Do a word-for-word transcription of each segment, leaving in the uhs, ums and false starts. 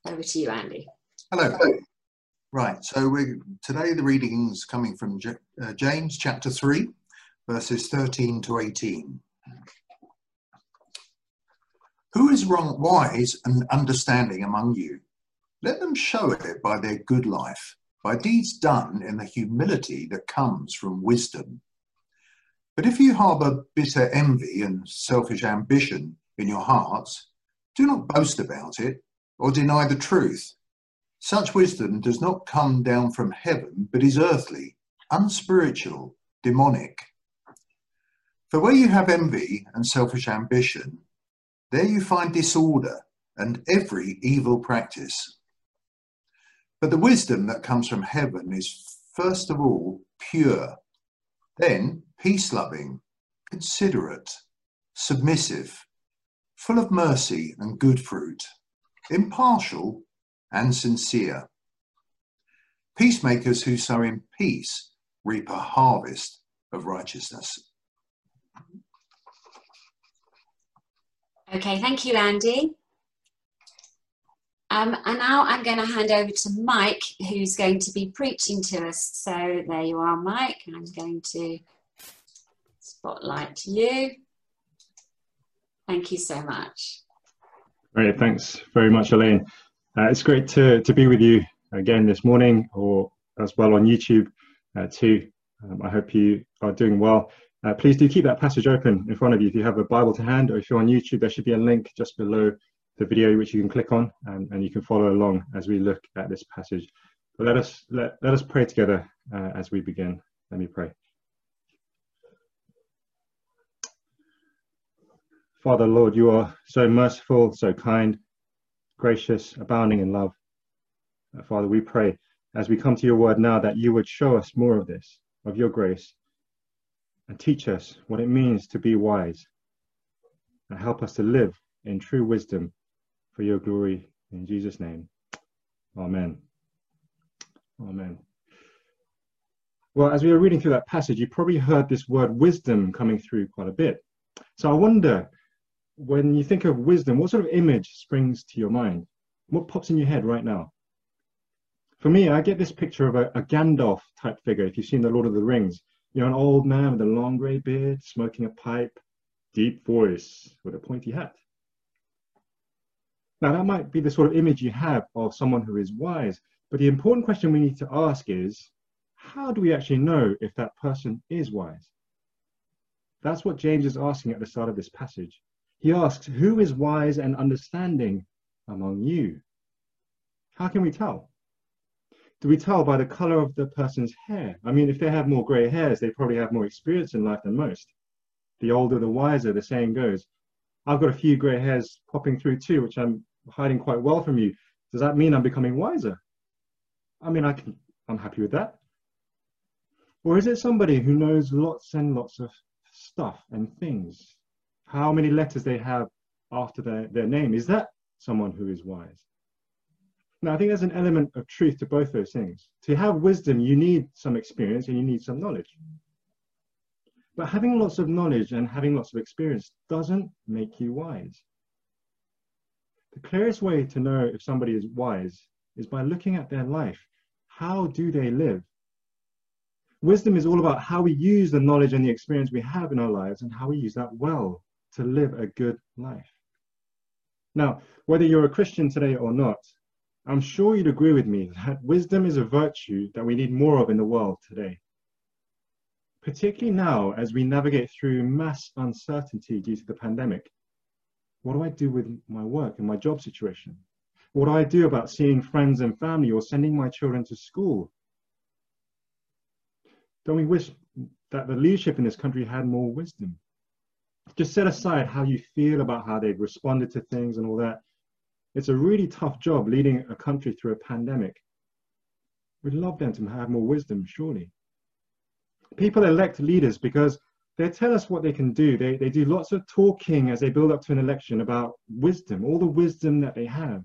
Over to you, Andy. Hello. Right, so we today the reading's coming from J uh, James chapter three, verses thirteen to eighteen. Who is wrong, wise and understanding among you? Let them show it by their good life, by deeds done in the humility that comes from wisdom. But if you harbour bitter envy and selfish ambition in your hearts, do not boast about it or deny the truth. Such wisdom does not come down from heaven, but is earthly, unspiritual, demonic. For where you have envy and selfish ambition, there you find disorder and every evil practice. But the wisdom that comes from heaven is first of all pure, then peace-loving, considerate, submissive, full of mercy and good fruit, impartial and sincere. Peacemakers who sow in peace reap a harvest of righteousness. Okay, thank you, Andy. Um, and now I'm going to hand over to Mike, who's going to be preaching to us. So there you are, Mike. I'm going to spotlight you. Thank you so much. Great, thanks very much, Elaine. Uh, it's great to, to be with you again this morning, or as well on YouTube uh, too. Um, I hope you are doing well. Uh, please do keep that passage open in front of you if you have a Bible to hand, or if you're on YouTube, there should be a link just below the video which you can click on, and, and you can follow along as we look at this passage. But let us let, let us pray together uh, as we begin. Let me pray. Father, Lord, you are so merciful, so kind, gracious, abounding in love. Uh, Father, we pray as we come to your word now that you would show us more of this, of your grace, and teach us what it means to be wise, and help us to live in true wisdom for your glory. In Jesus' name, amen. Amen. Well, as we were reading through that passage, you probably heard this word wisdom coming through quite a bit. So I wonder, when you think of wisdom, what sort of image springs to your mind? What pops in your head right now? For me, I get this picture of a, a Gandalf type figure, if you've seen The Lord of the Rings. You know, an old man with a long grey beard, smoking a pipe, deep voice, with a pointy hat. Now, that might be the sort of image you have of someone who is wise, but the important question we need to ask is, how do we actually know if that person is wise? That's what James is asking at the start of this passage. He asks, who is wise and understanding among you? How can we tell? Do we tell by the color of the person's hair? I mean, if they have more gray hairs, they probably have more experience in life than most. The older, the wiser, the saying goes. I've got a few gray hairs popping through too, which I'm hiding quite well from you. Does that mean I'm becoming wiser? I mean, I can, I'm happy with that. Or is it somebody who knows lots and lots of stuff and things? How many letters they have after their, their name? Is that someone who is wise? Now, I think there's an element of truth to both those things. To have wisdom, you need some experience and you need some knowledge. But having lots of knowledge and having lots of experience doesn't make you wise. The clearest way to know if somebody is wise is by looking at their life. How do they live? Wisdom is all about how we use the knowledge and the experience we have in our lives and how we use that well to live a good life. Now, whether you're a Christian today or not, I'm sure you'd agree with me that wisdom is a virtue that we need more of in the world today. Particularly now as we navigate through mass uncertainty due to the pandemic. What do I do with my work and my job situation? What do I do about seeing friends and family or sending my children to school? Don't we wish that the leadership in this country had more wisdom? Just set aside how you feel about how they've responded to things and all that. It's a really tough job leading a country through a pandemic. We'd love them to have more wisdom, surely. People elect leaders because they tell us what they can do. They, they do lots of talking as they build up to an election about wisdom, all the wisdom that they have.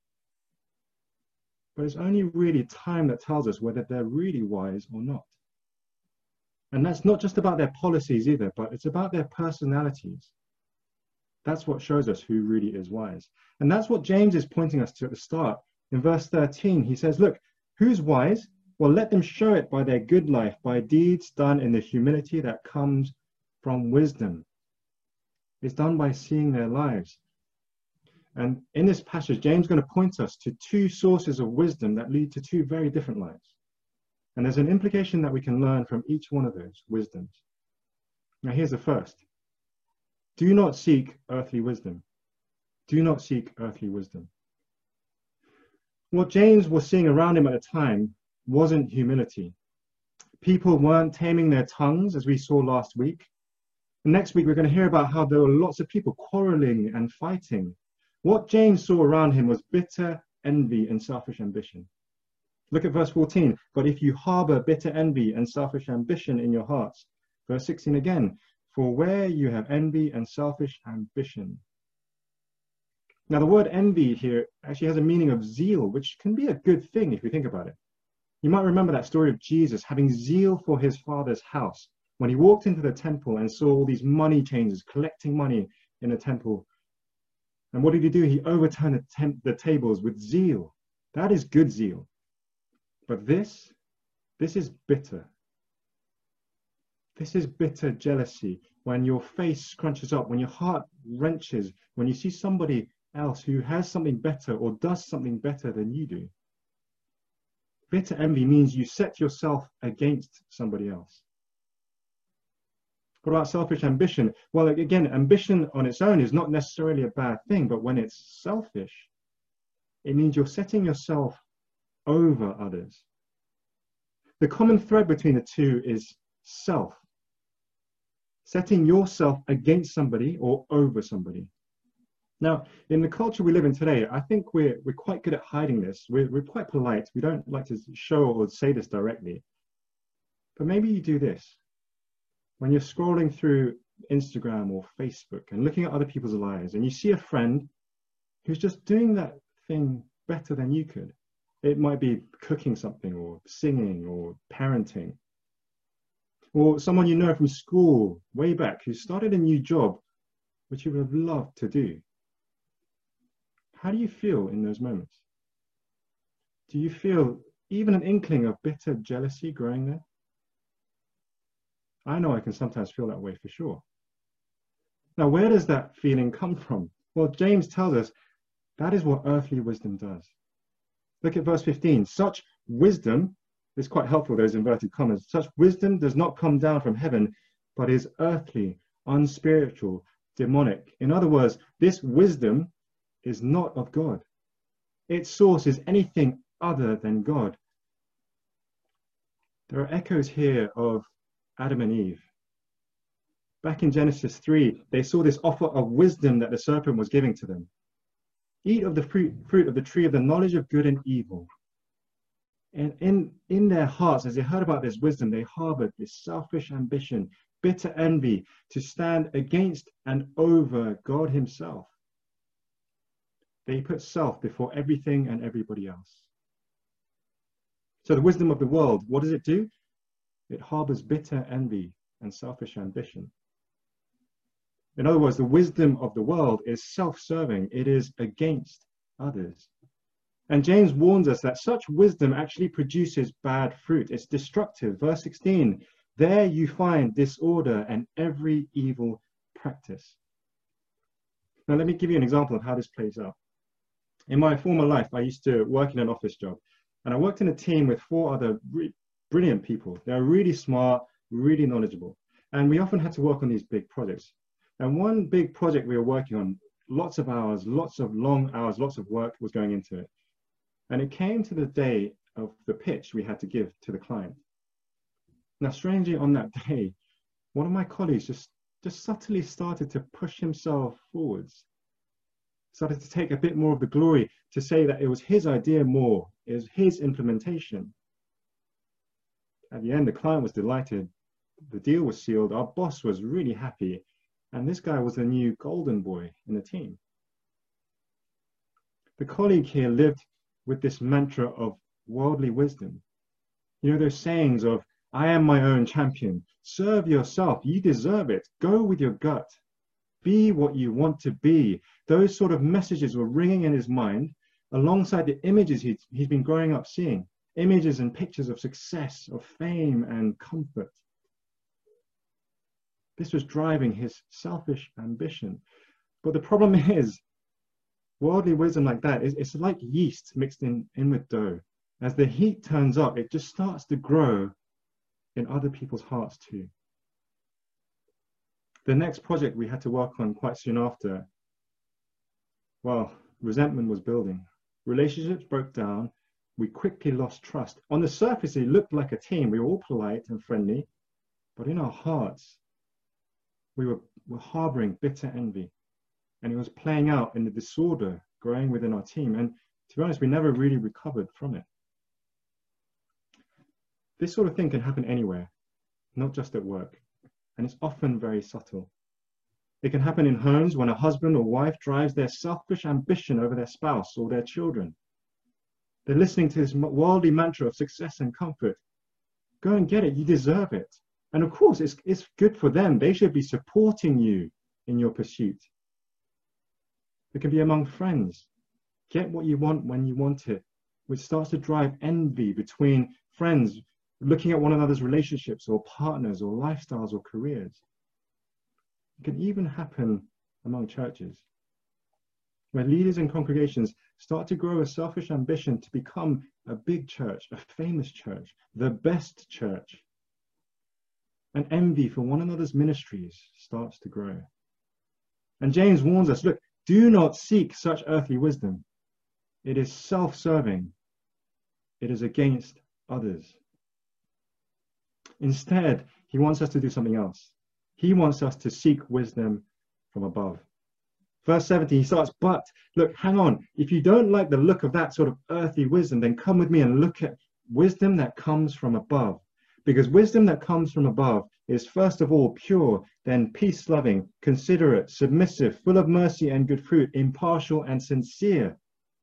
But it's only really time that tells us whether they're really wise or not. And that's not just about their policies either, but it's about their personalities. That's what shows us who really is wise. And that's what James is pointing us to at the start In verse thirteen, he says, look, who's wise? Well, let them show it by their good life, by deeds done in the humility that comes from wisdom. It's done by seeing their lives. And in this passage, James is going to point us to two sources of wisdom that lead to two very different lives. And there's an implication that we can learn from each one of those wisdoms. Now, here's the first. Do not seek earthly wisdom. Do not seek earthly wisdom. What James was seeing around him at the time wasn't humility. People weren't taming their tongues, as we saw last week. Next week, we're going to hear about how there were lots of people quarreling and fighting. What James saw around him was bitter envy and selfish ambition. Look at verse fourteen. But if you harbor bitter envy and selfish ambition in your hearts, verse sixteen again, for where you have envy and selfish ambition. Now, the word envy here actually has a meaning of zeal, which can be a good thing if you think about it. You might remember that story of Jesus having zeal for his Father's house when he walked into the temple and saw all these money changers collecting money in the temple. And what did he do? He overturned the, temp- the tables with zeal. That is good zeal. But this, this is bitter. This is bitter jealousy, when your face crunches up, when your heart wrenches, when you see somebody else who has something better or does something better than you do. Bitter envy means you set yourself against somebody else. What about selfish ambition? Well, again, ambition on its own is not necessarily a bad thing, but when it's selfish, it means you're setting yourself over others. The common thread between the two is self. Setting yourself against somebody or over somebody. Now, in the culture we live in today, I think we're, we're quite good at hiding this. We're, we're quite polite. We don't like to show or say this directly. But maybe you do this. When you're scrolling through Instagram or Facebook and looking at other people's lives, and you see a friend who's just doing that thing better than you could. It might be cooking something or singing or parenting. Or someone you know from school way back who started a new job, which you would have loved to do. How do you feel in those moments? Do you feel even an inkling of bitter jealousy growing there? I know I can sometimes feel that way for sure. Now, where does that feeling come from? Well, James tells us that is what earthly wisdom does. Look at verse fifteen. Such wisdom, it's quite helpful, those inverted commas, such wisdom does not come down from heaven, but is earthly, unspiritual, demonic. In other words, this wisdom is not of God. Its source is anything other than God. There are echoes here of Adam and Eve. Back in Genesis three, they saw this offer of wisdom that the serpent was giving to them. Eat of the fruit, fruit of the tree of the knowledge of good and evil. And in, in their hearts, as they heard about this wisdom, they harbored this selfish ambition, bitter envy to stand against and over God himself. They put self before everything and everybody else. So the wisdom of the world, what does it do? It harbors bitter envy and selfish ambition. In other words, the wisdom of the world is self-serving. It is against others. And James warns us that such wisdom actually produces bad fruit. It's destructive. Verse sixteen, there you find disorder and every evil practice. Now, let me give you an example of how this plays out. In my former life, I used to work in an office job, and I worked in a team with four other re- brilliant people. They're really smart, really knowledgeable, and we often had to work on these big projects. And one big project we were working on, lots of hours, lots of long hours, lots of work was going into it. And it came to the day of the pitch we had to give to the client. Now, strangely, on that day, one of my colleagues just, just subtly started to push himself forwards, started to take a bit more of the glory, to say that it was his idea more, it was his implementation. At the end, the client was delighted. The deal was sealed. Our boss was really happy. And this guy was the new golden boy in the team. The colleague here lived with this mantra of worldly wisdom. You know, those sayings of, I am my own champion. Serve yourself. You deserve it. Go with your gut. Be what you want to be. Those sort of messages were ringing in his mind. alongside the images he's, he's been growing up seeing, images and pictures of success, of fame and comfort. This was driving his selfish ambition. But the problem is, worldly wisdom like that is it's like yeast mixed in, in with dough. As the heat turns up, it just starts to grow in other people's hearts too. The next project we had to work on quite soon after, well, resentment was building. Relationships broke down. We quickly lost trust. On the surface, it looked like a team. We were all polite and friendly, but in our hearts, we were, were harboring bitter envy. And it was playing out in the disorder growing within our team. And to be honest, we never really recovered from it. This sort of thing can happen anywhere, not just at work. And it's often very subtle. It can happen in homes when a husband or wife drives their selfish ambition over their spouse or their children. They're listening to this worldly mantra of success and comfort. Go and get it, you deserve it. And of course, it's, it's good for them. They should be supporting you in your pursuit. It can be among friends. Get what you want when you want it, which starts to drive envy between friends, looking at one another's relationships or partners or lifestyles or careers. It can even happen among churches, where leaders and congregations start to grow a selfish ambition to become a big church, a famous church, the best church. And envy for one another's ministries starts to grow. And James warns us, look, do not seek such earthly wisdom. It is self-serving. It is against others. Instead, he wants us to do something else. He wants us to seek wisdom from above. Verse seventeen, he starts, but look, hang on. If you don't like the look of that sort of earthly wisdom, then come with me and look at wisdom that comes from above. Because wisdom that comes from above is first of all pure, then peace-loving, considerate, submissive, full of mercy and good fruit, impartial and sincere.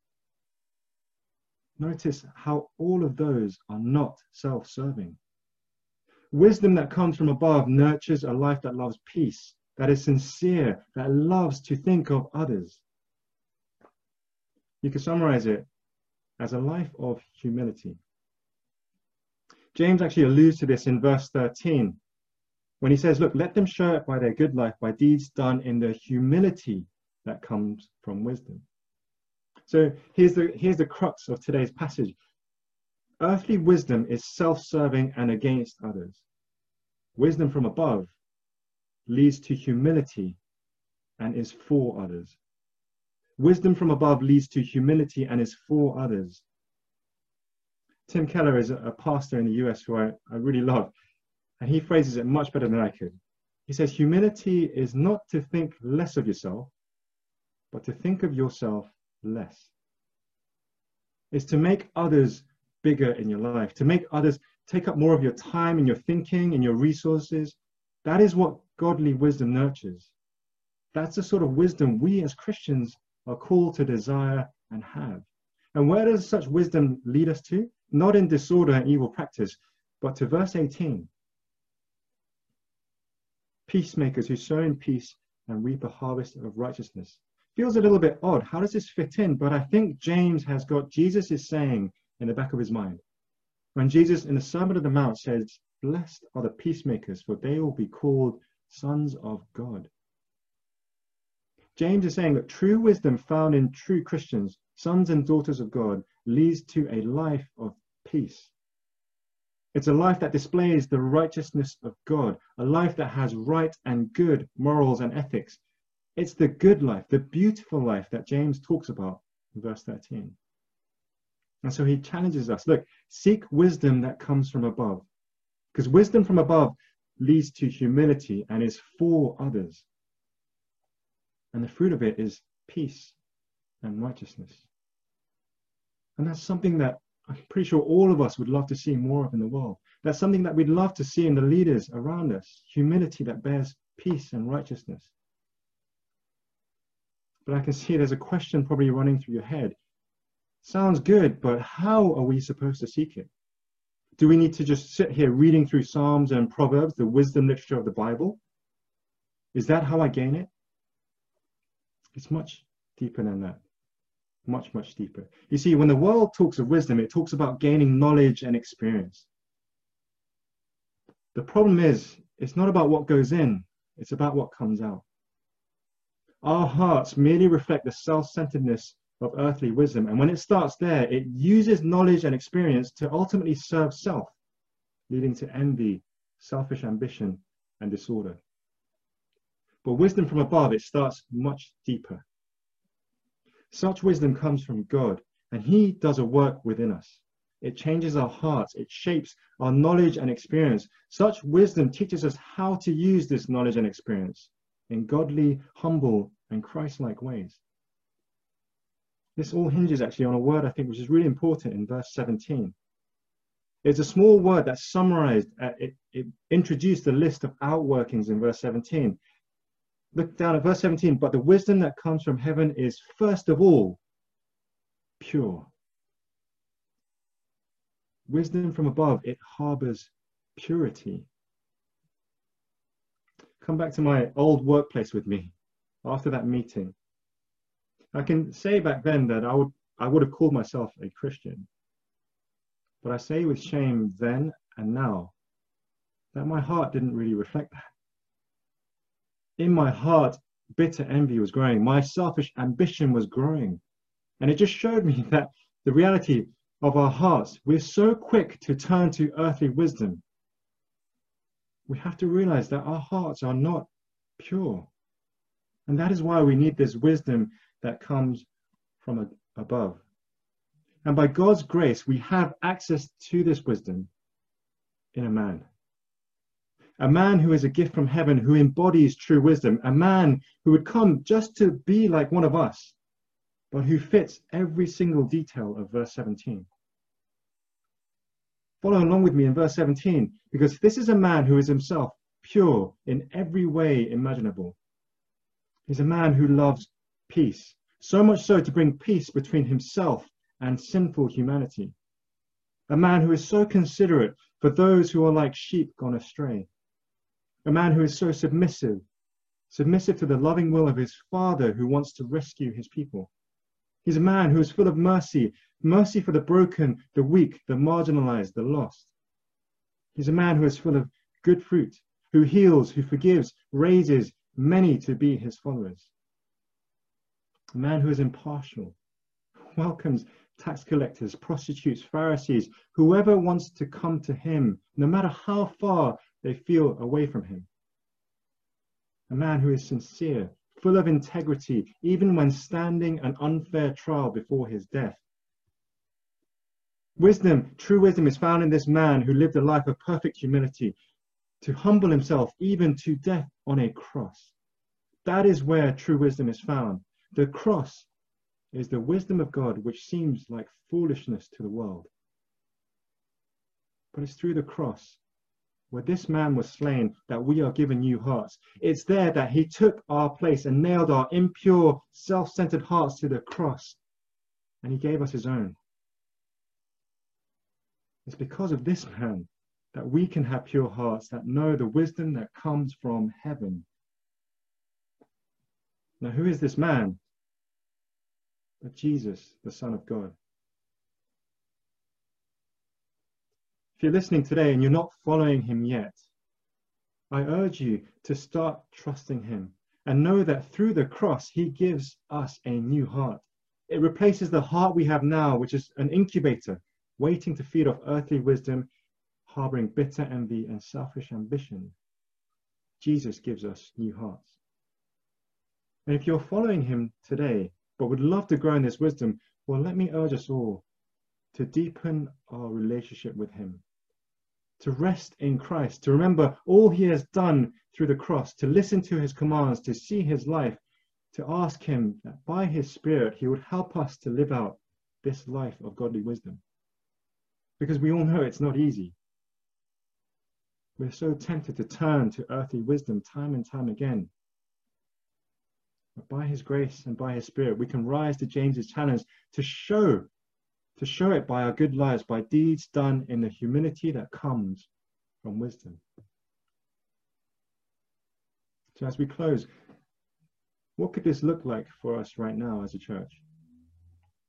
Notice how all of those are not self-serving. Wisdom that comes from above nurtures a life that loves peace, that is sincere, that loves to think of others. You could summarize it as a life of humility. James actually alludes to this in verse thirteen, when he says, look, let them show it by their good life, by deeds done in the humility that comes from wisdom. So here's the, here's the crux of today's passage. Earthly wisdom is self-serving and against others. Wisdom from above leads to humility and is for others. Wisdom from above leads to humility and is for others. Tim Keller is a pastor in the U S who I, I really love, and he phrases it much better than I could. He says, humility is not to think less of yourself, but to think of yourself less. It's to make others bigger in your life, to make others take up more of your time and your thinking and your resources. That is what godly wisdom nurtures. That's the sort of wisdom we as Christians are called to desire and have. And where does such wisdom lead us to? Not in disorder and evil practice, but to verse eighteen. Peacemakers who sow in peace and reap a harvest of righteousness. Feels a little bit odd. How does this fit in? But I think James has got Jesus is saying in the back of his mind. When Jesus in the Sermon on the Mount says, blessed are the peacemakers, for they will be called sons of God. James is saying that true wisdom found in true Christians, sons and daughters of God, leads to a life of peace. It's a life that displays the righteousness of God, a life that has right and good morals and ethics. It's the good life, the beautiful life that James talks about in verse thirteen. And so he challenges us, look, seek wisdom that comes from above, because wisdom from above leads to humility and is for others. And the fruit of it is peace and righteousness. And that's something that I'm pretty sure all of us would love to see more of in the world. That's something that we'd love to see in the leaders around us, humility that bears peace and righteousness. But I can see there's a question probably running through your head. Sounds good, but how are we supposed to seek it? Do we need to just sit here reading through Psalms and Proverbs, the wisdom literature of the Bible? Is that how I gain it? It's much deeper than that. much, much deeper. You see, when the world talks of wisdom, it talks about gaining knowledge and experience. The problem is, it's not about what goes in, it's about what comes out. Our hearts merely reflect the self-centeredness of earthly wisdom. And when it starts there, it uses knowledge and experience to ultimately serve self, leading to envy, selfish ambition, and disorder. But wisdom from above, it starts much deeper. Such wisdom comes from God, and he does a work within us. It changes our hearts. It shapes our knowledge and experience. Such wisdom teaches us how to use this knowledge and experience in godly, humble, and Christ-like ways. This all hinges actually on a word, I think, which is really important in verse seventeen. It's a small word that summarized, uh, it, it introduced the list of outworkings in verse seventeen. Look down at verse seventeen. But the wisdom that comes from heaven is first of all pure. Wisdom from above, it harbors purity. Come back to my old workplace with me after that meeting. I can say back then that I would, I would have called myself a Christian. But I say with shame then and now that my heart didn't really reflect that. In my heart, bitter envy was growing. My selfish ambition was growing. And it just showed me that the reality of our hearts, we're so quick to turn to earthly wisdom. We have to realize that our hearts are not pure. And that is why we need this wisdom that comes from above. And by God's grace, we have access to this wisdom in a man. A man who is a gift from heaven, who embodies true wisdom. A man who would come just to be like one of us, but who fits every single detail of verse seventeen. Follow along with me in verse seventeen, because this is a man who is himself pure in every way imaginable. He's a man who loves peace, so much so to bring peace between himself and sinful humanity. A man who is so considerate for those who are like sheep gone astray. A man who is so submissive, submissive to the loving will of his Father who wants to rescue his people. He's a man who is full of mercy, mercy for the broken, the weak, the marginalized, the lost. He's a man who is full of good fruit, who heals, who forgives, raises many to be his followers. A man who is impartial, welcomes tax collectors, prostitutes, Pharisees, whoever wants to come to him, no matter how far they feel away from him. A man who is sincere, full of integrity, even when standing an unfair trial before his death. Wisdom, true wisdom is found in this man who lived a life of perfect humility, to humble himself even to death on a cross. That is where true wisdom is found. The cross is the wisdom of God, which seems like foolishness to the world. But it's through the cross, where this man was slain, that we are given new hearts. It's there that he took our place and nailed our impure, self-centered hearts to the cross, and he gave us his own. It's because of this man that we can have pure hearts that know the wisdom that comes from heaven. Now, who is this man? But Jesus, the Son of God. If you're listening today and you're not following him yet, I urge you to start trusting him and know that through the cross, he gives us a new heart. It replaces the heart we have now, which is an incubator, waiting to feed off earthly wisdom, harboring bitter envy and selfish ambition. Jesus gives us new hearts. And if you're following him today, but would love to grow in this wisdom, well, let me urge us all to deepen our relationship with him, to rest in Christ, to remember all he has done through the cross, to listen to his commands, to see his life, to ask him that by his Spirit he would help us to live out this life of godly wisdom. Because we all know it's not easy. We're so tempted to turn to earthly wisdom time and time again. But by his grace and by his Spirit, we can rise to James's challenge to show, to show it by our good lives, by deeds done in the humility that comes from wisdom. So as we close, what could this look like for us right now as a church?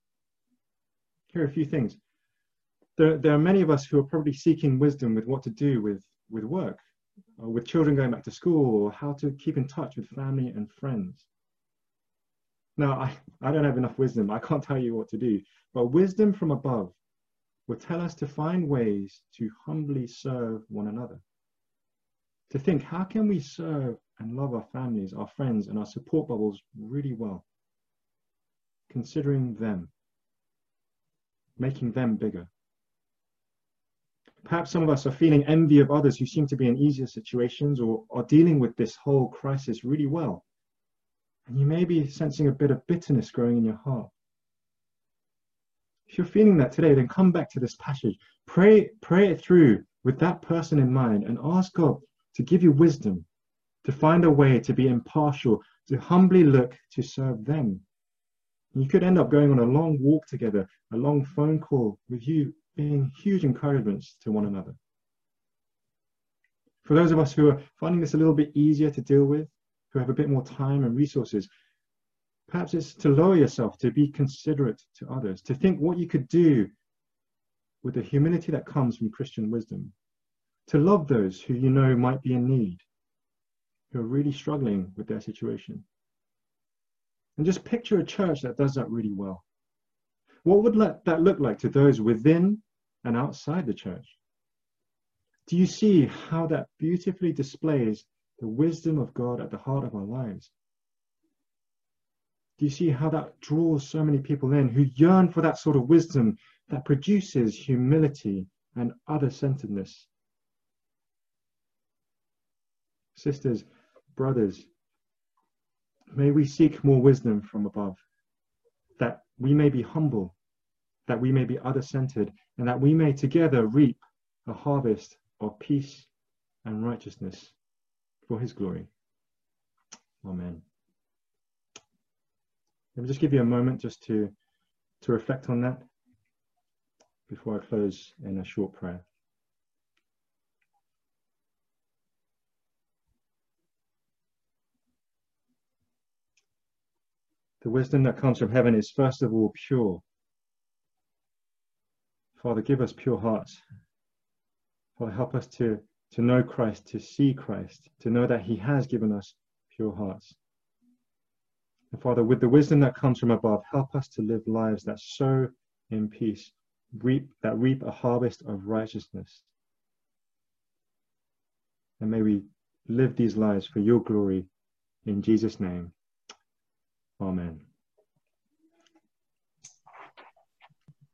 here are a few things. There, there are many of us who are probably seeking wisdom with what to do with, with work, or with children going back to school, or how to keep in touch with family and friends. Now, I, I don't have enough wisdom. I can't tell you what to do. But wisdom from above will tell us to find ways to humbly serve one another. To think, how can we serve and love our families, our friends, and our support bubbles really well? Considering them, making them bigger. Perhaps some of us are feeling envy of others who seem to be in easier situations or are dealing with this whole crisis really well. And you may be sensing a bit of bitterness growing in your heart. If you're feeling that today, then come back to this passage. Pray, pray it through with that person in mind and ask God to give you wisdom, to find a way to be impartial, to humbly look to serve them. You could end up going on a long walk together, a long phone call with you being huge encouragements to one another. For those of us who are finding this a little bit easier to deal with, who have a bit more time and resources, perhaps it's to lower yourself, to be considerate to others, to think what you could do with the humility that comes from Christian wisdom, to love those who you know might be in need, who are really struggling with their situation. And just picture a church that does that really well. What would that look like to those within and outside the church? Do you see how that beautifully displays the wisdom of God at the heart of our lives? Do you see how that draws so many people in who yearn for that sort of wisdom that produces humility and other-centeredness? Sisters, brothers, may we seek more wisdom from above, that we may be humble, that we may be other-centered, and that we may together reap a harvest of peace and righteousness for his glory. Amen. Let me just give you a moment just to, to reflect on that before I close in a short prayer. The wisdom that comes from heaven is first of all pure. Father, give us pure hearts. Father, help us to, to know Christ, to see Christ, to know that he has given us pure hearts. And Father, with the wisdom that comes from above, help us to live lives that sow in peace, reap, that reap a harvest of righteousness. And may we live these lives for your glory in Jesus' name. Amen.